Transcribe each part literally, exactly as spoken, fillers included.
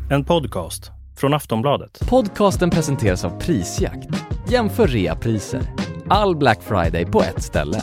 En podcast från Aftonbladet. Podcasten presenteras av Prisjakt. Jämför reapriser. All Black Friday på ett ställe.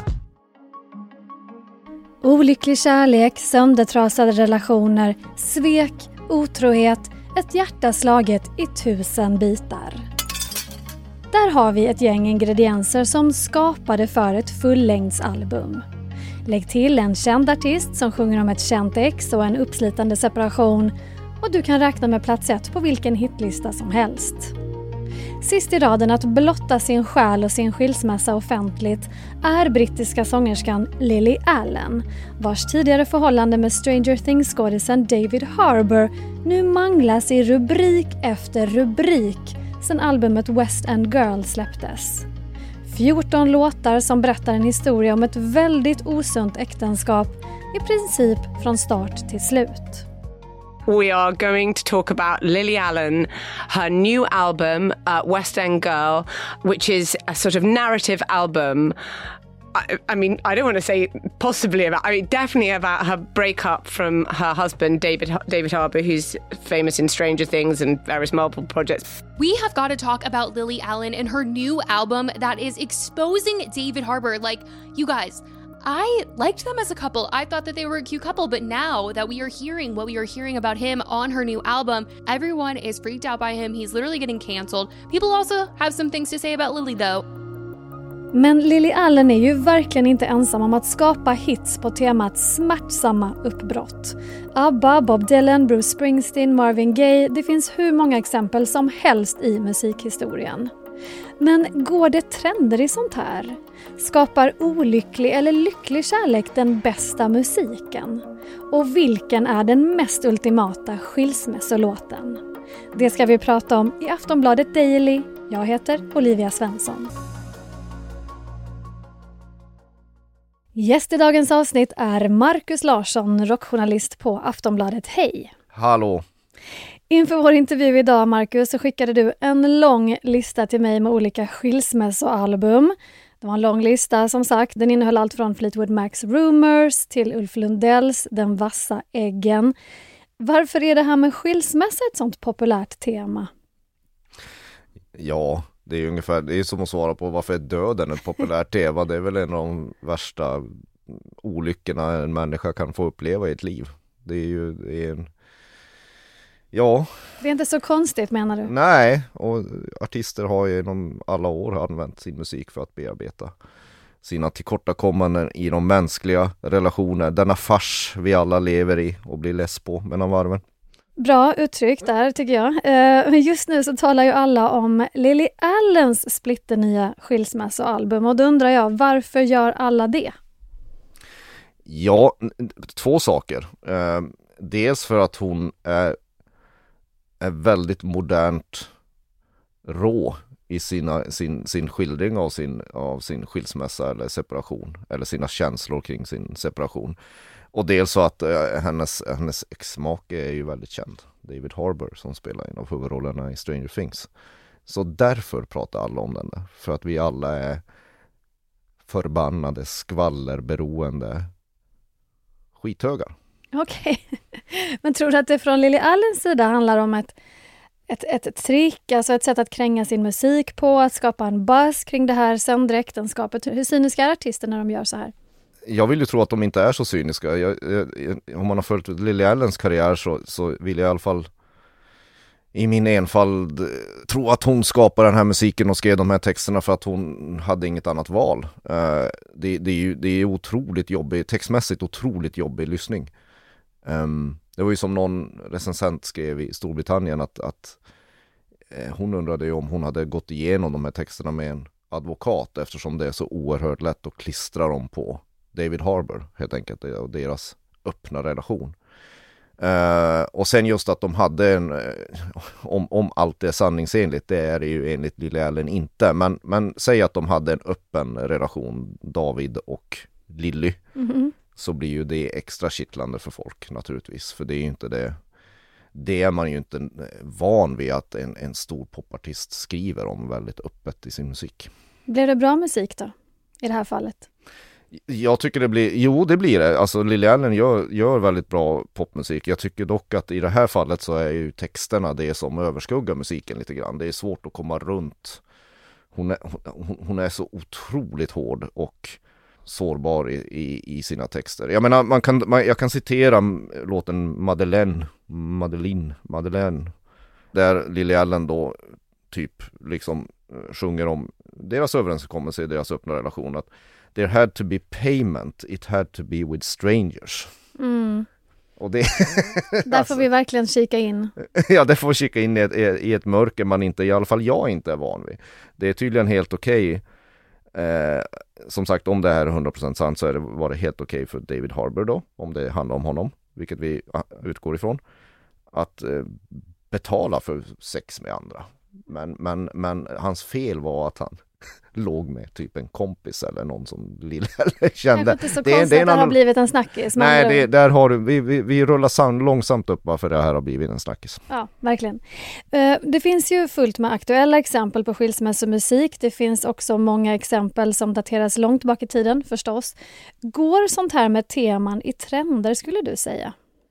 Olycklig kärlek, söndertrasade relationer, svek, otrohet, ett hjärta slaget i tusen bitar. Där har vi ett gäng ingredienser som skapade för ett fullängdsalbum. Lägg till en känd artist som sjunger om ett känt ex och en uppslitande separation och du kan räkna med plats ett på vilken hitlista som helst. Sist i raden att blotta sin själ och sin skilsmässa offentligt är brittiska sångerskan Lily Allen, vars tidigare förhållande med Stranger Things-skådisen David Harbour nu manglas i rubrik efter rubrik sedan albumet West End Girl släpptes. fjorton låtar som berättar en historia om ett väldigt osunt äktenskap i princip från start till slut. We are going to talk about Lily Allen, her new album, uh, West End Girl, which is a sort of narrative album. I, I mean, I don't want to say possibly about, I mean, definitely about her breakup from her husband, David David Harbour, who's famous in Stranger Things and various Marvel projects. We have got to talk about Lily Allen and her new album that is exposing David Harbour. Like, you guys, I liked them as a couple. I thought that they were a cute couple, but now that we are hearing what we are hearing about him on her new album, everyone is freaked out by him. He's literally getting canceled. People also have some things to say about Lily though. Men Lily Allen är ju verkligen inte ensam om att skapa hits på temat smärtsamma uppbrott. ABBA, Bob Dylan, Bruce Springsteen, Marvin Gaye, det finns hur många exempel som helst i musikhistorien. Men går det trender i sånt här? Skapar olycklig eller lycklig kärlek den bästa musiken? Och vilken är den mest ultimata skilsmässolåten? Det ska vi prata om i Aftonbladet Daily. Jag heter Olivia Svensson. Gäst i dagens avsnitt är Marcus Larsson, rockjournalist på Aftonbladet. Hej! Hallå! Inför vår intervju idag, Marcus, så skickade du en lång lista till mig med olika skilsmässoalbum. Det var en lång lista, som sagt. Den innehöll allt från Fleetwood Macs Rumors till Ulf Lundells Den vassa äggen. Varför är det här med skilsmässa ett sånt populärt tema? Ja, det är ungefär det är som att svara på varför är döden ett populärt tema. Det är väl en av de värsta olyckorna en människa kan få uppleva i ett liv. Det är ju det är en Ja. Det är inte så konstigt, menar du? Nej, och artister har ju genom alla år använt sin musik för att bearbeta sina tillkortakommanden i de mänskliga relationer. Denna fars vi alla lever i och blir less på mellan varven. Bra uttryck där, tycker jag. Men just nu så talar ju alla om Lily Allens splitternya skilsmässoalbum. Och då undrar jag, varför gör alla det? Ja, två saker. Dels för att hon är är väldigt modernt rå i sina, sin, sin skildring av sin, av sin skilsmässa eller separation, eller sina känslor kring sin separation. Och dels så att äh, hennes, hennes ex-make är ju väldigt känd, David Harbour, som spelar en av huvudrollerna i Stranger Things. Så därför pratar alla om den där, för att vi alla är förbannade, skvallerberoende skithögar. Okej, okay. Men tror du att det från Lily Allens sida handlar om ett, ett, ett, ett trick, alltså ett sätt att kränga sin musik på, att skapa en buzz kring det här söndräktenskapet? Hur cyniska är artister när de gör så här? Jag vill ju tro att de inte är så cyniska. Jag, jag, om man har följt Lily Allens karriär så, så vill jag i alla fall i min enfald tro att hon skapade den här musiken och skrev de här texterna för att hon hade inget annat val. Uh, det, det är ju det är otroligt jobbig, textmässigt otroligt jobbig lyssning. Um, det var ju som någon recensent skrev i Storbritannien att, att eh, hon undrade ju om hon hade gått igenom de här texterna med en advokat, eftersom det är så oerhört lätt att klistra dem på David Harbour helt enkelt, och deras öppna relation. Uh, och sen just att de hade en uh, om, om allt är sanningsenligt, det är det ju enligt Lily Allen inte, men, men säg att de hade en öppen relation, David och Lily. Mm-hmm. Så blir ju det extra kittlande för folk naturligtvis. För det är ju inte det. Det är man ju inte van vid att en, en stor popartist skriver om väldigt öppet i sin musik. Blev det bra musik då? I det här fallet? Jag tycker det blir, jo det blir det. Alltså Lily Allen gör, gör väldigt bra popmusik. Jag tycker dock att i det här fallet så är ju texterna det som överskuggar musiken lite grann. Det är svårt att komma runt. Hon är, hon, hon är så otroligt hård och sårbar i, i, i sina texter. Jag menar, man kan, man, jag kan citera låten Madeleine, Madeleine, Madeleine, där Lily Allen då typ liksom sjunger om deras överenskommelse i deras öppna relation, att there had to be payment, it had to be with strangers. Mm. Och det Där får vi verkligen kika in. Ja, det får vi kika in i ett, i ett mörker man inte, i alla fall jag inte är van vid. Det är tydligen helt okej. Eh, som sagt, om det här är hundra procent sant så är det, var det helt okej för David Harbour då, om det handlar om honom, vilket vi utgår ifrån, att eh, betala för sex med andra. Men, men, men hans fel var att han låg med typ en kompis eller någon som Lille kände. Det är inte så konstigt det, det att det har blivit en snackis. Nej, det, där har du, vi, vi, vi rullar sand, långsamt upp varför det här har blivit en snackis. Ja, verkligen. Det finns ju fullt med aktuella exempel på skilsmässomusik. Det finns också många exempel som dateras långt bak i tiden förstås. Går sånt här med teman i trender skulle du säga?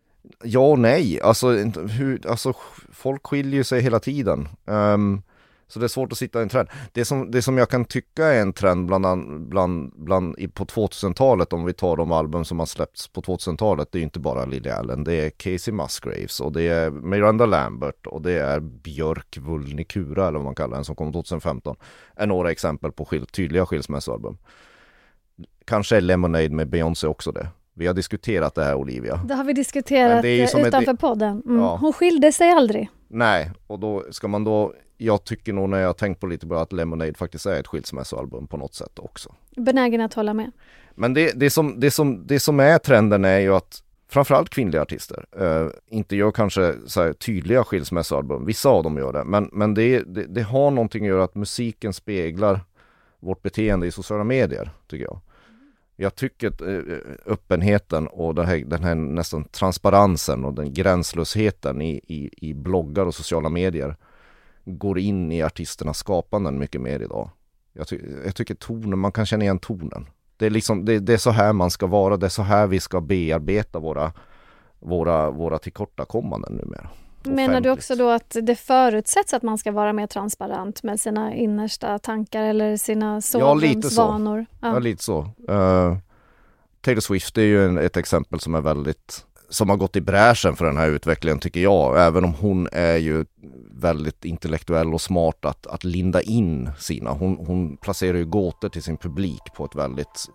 Ja och nej. Alltså, hur, alltså folk skiljer sig hela tiden. Um, Så det är svårt att sitta i en trend. Det som, det som jag kan tycka är en trend bland, bland, bland, på tvåtusentalet, om vi tar de album som har släppts på tvåtusentalet, det är ju inte bara Lily Allen, det är Casey Musgraves och det är Miranda Lambert och det är Björk Vullnikura eller vad man kallar den, som kom tjugohundrafemton. Är några exempel på skil, tydliga skilsmässoalbum. Kanske är Lemonade med Beyoncé också det. Vi har diskuterat det här, Olivia. Det har vi diskuterat utanför ett... podden. Mm. Ja. Hon skilde sig aldrig. Nej, och då ska man då... Jag tycker nog när jag har tänkt på lite bra att Lemonade faktiskt är ett skilsmässoalbum på något sätt också. Benägen att hålla med. Men det, det, som, det, som, det som är trenden är ju att framförallt kvinnliga artister eh, inte gör kanske så här tydliga skilsmässoalbum. Vissa av dem gör det. Men, men det, det, det har någonting att göra att musiken speglar vårt beteende i sociala medier, tycker jag. Jag tycker att eh, öppenheten och den här, den här nästan transparensen och den gränslösheten i, i, i bloggar och sociala medier går in i artisternas skapanden mycket mer idag. Jag, ty- jag tycker tonen, man kan känna igen tonen. Det är liksom, det, det är så här man ska vara, det är så här vi ska bearbeta våra, våra, våra tillkortakommanden numera. Menar offentligt. Du också då att det förutsätts att man ska vara mer transparent med sina innersta tankar eller sina sovrumsvanor? Ja, lite så. Ja. Ja, lite så. Uh, Taylor Swift är ju en, ett exempel som är väldigt, som har gått i bräschen för den här utvecklingen, tycker jag. Även om hon är ju väldigt intellektuell och smart att, att linda in sina. Hon, hon placerar ju gåtor till sin publik på ett väldigt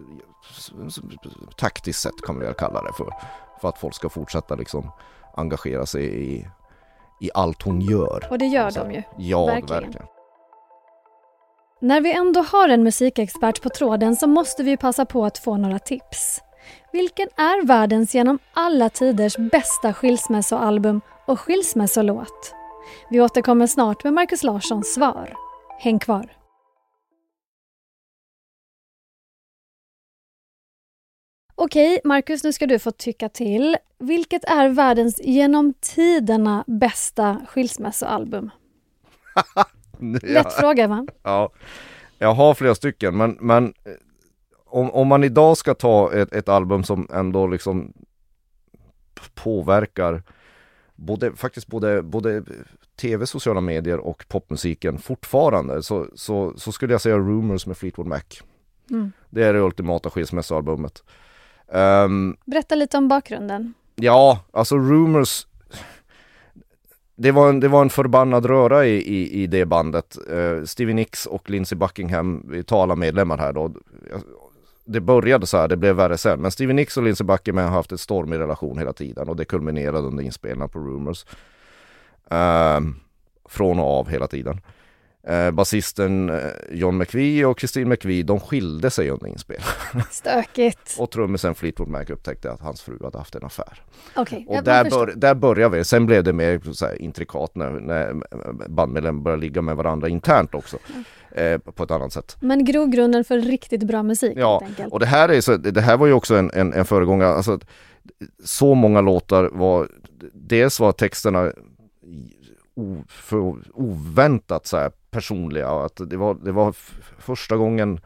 taktiskt sätt, kan man väl kalla det för. För att folk ska fortsätta liksom engagera sig i, i allt hon gör. Och det gör de ju. Ja, verkligen. verkligen. När vi ändå har en musikexpert på tråden så måste vi passa på att få några tips. Vilken är världens genom alla tiders bästa skilsmässoalbum och skilsmässolåt? Vi återkommer snart med Marcus Larssons svar. Häng kvar! Okej, Marcus, nu ska du få tycka till. Vilket är världens genom tiderna bästa skilsmässoalbum? Lätt fråga, va? Ja, jag har flera stycken, men, men om, om man idag ska ta ett, ett album som ändå liksom påverkar både, faktiskt både, både tv, sociala medier och popmusiken fortfarande, så, så, så skulle jag säga Rumors med Fleetwood Mac. Mm. Det är det ultimata skilsmässoalbumet. Um, Berätta lite om bakgrunden. Ja, alltså Rumors, det var en, det var en förbannad röra i, i, i det bandet. Uh, Stevie Nicks och Lindsey Buckingham, vi talar medlemmar här då. Det började så här, det blev värre sen. Men Stevie Nicks och Lindsey Buckingham har haft ett stormig relation hela tiden. Och det kulminerade under inspelningen på Rumors. Uh, från och av hela tiden. Uh, basisten uh, John McVie och Christine McVie, de skilde sig under inspelningen. Stökigt. Och trummisen Fleetwood Mac upptäckte att hans fru hade haft en affär. Okay, och där, bör, där började vi. Sen blev det mer så här intrikat när, när bandmedlemmarna började ligga med varandra internt också. Mm. Eh, på ett annat sätt. Men grogrunden för riktigt bra musik, ja, helt enkelt. Och det här, är så, det här var ju också en, en, en föregångare. Alltså, så många låtar var, dels var texterna o, för, oväntat så här personliga. Att det, var, det var f- första gången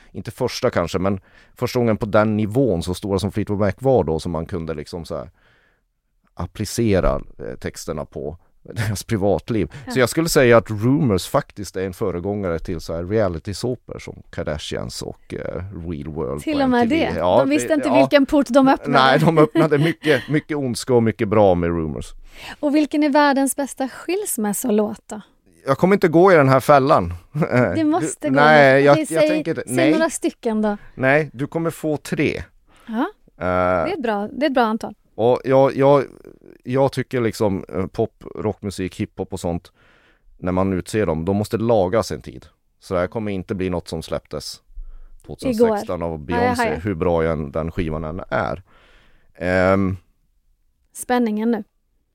inte första kanske, men första gången på den nivån så stora som Fleetwood Mac var då, som man kunde liksom så här applicera eh, texterna på deras privatliv. Ja. Så jag skulle säga att Rumors faktiskt är en föregångare till så här reality-såper som Kardashians och uh, Real World. Till och med det? Ja, de visste det, inte ja. vilken port de öppnade. Nej, de öppnade mycket, mycket ondska och mycket bra med Rumors. Och vilken är världens bästa skilsmässolåt då? Jag kommer inte gå i den här fällan. Det måste du, gå. Nej, jag, okay, jag säg, tänker säg nej. några stycken då. Nej, du kommer få tre. Ja, uh, det är ett bra, det är ett bra antal. Och jag, jag, jag tycker liksom uh, pop, rockmusik, hiphop och sånt, när man utser dem, de måste lagas en tid. Så det här kommer inte bli något som släpptes tjugohundrasexton av Beyoncé, aj, aj. hur bra den, den skivan än är. Um, Spänningen nu.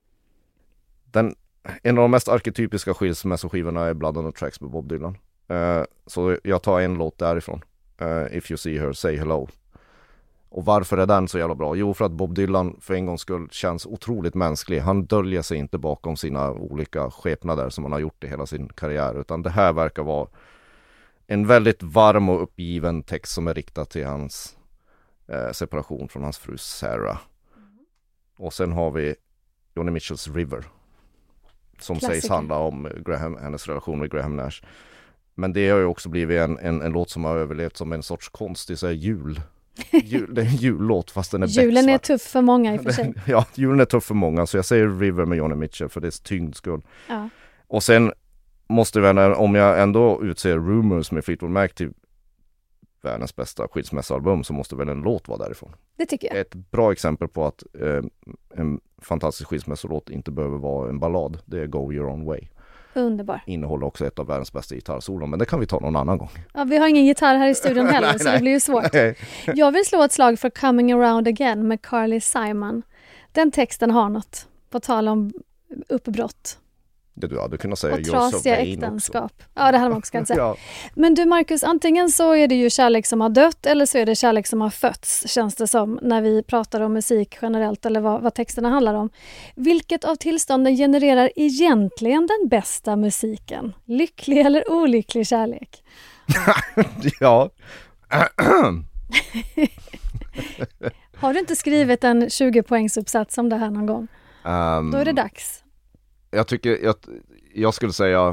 Den, en av de mest arketypiska skilsmässoskivorna är Blood on the Tracks med Bob Dylan. Uh, så jag tar en låt därifrån. Uh, If You See Her, Say Hello. Och varför är den så jävla bra? Jo, för att Bob Dylan för en gångs skull känns otroligt mänsklig. Han döljer sig inte bakom sina olika skepnader som han har gjort i hela sin karriär. Utan det här verkar vara en väldigt varm och uppgiven text som är riktad till hans eh, separation från hans fru Sarah. Och sen har vi Joni Mitchells River. Som Klassiker. Sägs handla om Graham, hennes relation med Graham Nash. Men det har ju också blivit en, en, en låt som har överlevt som en sorts konstig så här, jul. Jul, det är en jullåt fast den är Julen becksvart. är tuff för många i och för sig. Ja, julen är tuff för många, så jag säger River med Joni Mitchell för dess tyngd skull. Ja. Och sen måste vi, om jag ändå utser Rumors med Fleetwood Mac till världens bästa skilsmässoalbum, så måste väl en låt vara därifrån. Det tycker jag. Ett bra exempel på att eh, en fantastisk skilsmässolåt inte behöver vara en ballad. Det är Go Your Own Way. Underbar. Innehåller också ett av världens bästa gitarrsolon, men det kan vi ta någon annan gång. Ja, vi har ingen gitarr här i studion heller nej, så nej. det blir ju svårt. Jag vill slå ett slag för Coming Around Again med Carly Simon. Den texten har något, på tal om uppbrott. Det du hade kunnat säga Och You're So trasiga Vain äktenskap. också. Ja, det hade man också kunnat säga. Ja. Men du Marcus, antingen så är det ju kärlek som har dött eller så är det kärlek som har fötts, känns det som, när vi pratar om musik generellt eller vad, vad texterna handlar om. Vilket av tillstånden genererar egentligen den bästa musiken? Lycklig eller olycklig kärlek? Ja. Har du inte skrivit en tjugo-poängsuppsats om det här någon gång? Um, Då är det dags. Jag tycker, jag, jag skulle säga...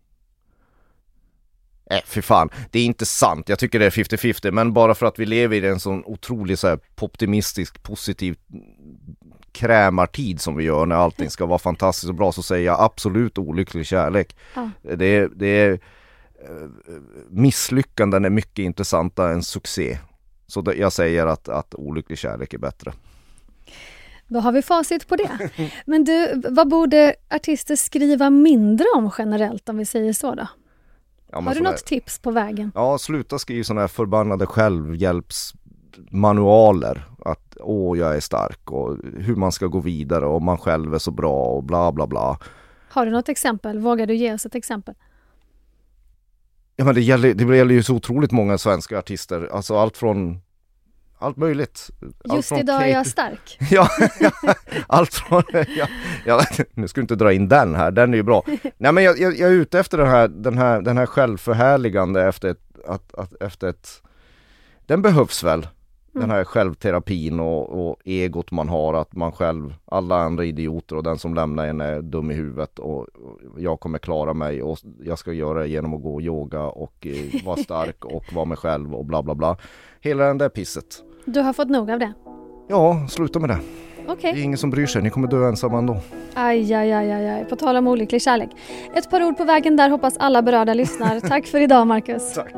Nej, för fan. Det är inte sant. Jag tycker det är femtio femtio. Men bara för att vi lever i en sån otrolig så här, optimistisk, positiv krämartid som vi gör när allting ska vara fantastiskt och bra, så säger jag absolut olycklig kärlek. Ja. Det är... Det är misslyckanden är mycket intressanta än succé. Så det, jag säger att, att olycklig kärlek är bättre. Då har vi facit på det. Men du, vad borde artister skriva mindre om generellt, om vi säger så då? Ja, har du något tips på vägen? Ja, sluta skriva sådana här förbannade självhjälpsmanualer. Att åh, jag är stark och hur man ska gå vidare och man själv är så bra och bla bla bla. Har du något exempel? Vågar du ge oss ett exempel? Ja, men det gäller, det gäller ju så otroligt många svenska artister. Alltså allt från... Allt möjligt. Allt Just från idag Kate... är jag stark. ja, ja, allt från... Ja, ja, nu ska du inte dra in den här, den är ju bra. Nej, men jag, jag, jag är ute efter den här, den här, den här självförhärligande efter ett, att, att, efter ett... Den behövs väl, mm. den här självterapin och, och egot man har, att man själv, alla andra idioter och den som lämnar en är dum i huvudet och, och jag kommer klara mig och jag ska göra det genom att gå och yoga och eh, vara stark och vara mig själv och bla bla bla. Hela den där pisset. Du har fått nog av det? Ja, sluta med det. Okay. Det är ingen som bryr sig, ni kommer dö ensamma ändå. Aj, aj, aj, aj, aj. På tal om olycklig kärlek. Ett par ord på vägen där, hoppas alla berörda lyssnar. Tack för idag, Marcus. Tack.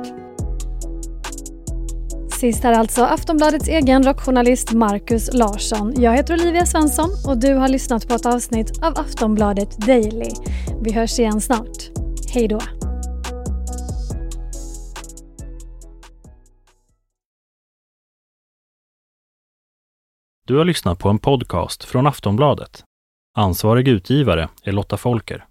Sist här alltså Aftonbladets egen rockjournalist Marcus Larsson. Jag heter Olivia Svensson och du har lyssnat på ett avsnitt av Aftonbladet Daily. Vi hörs igen snart. Hej då! Du har lyssnat på en podcast från Aftonbladet. Ansvarig utgivare är Lotta Folker.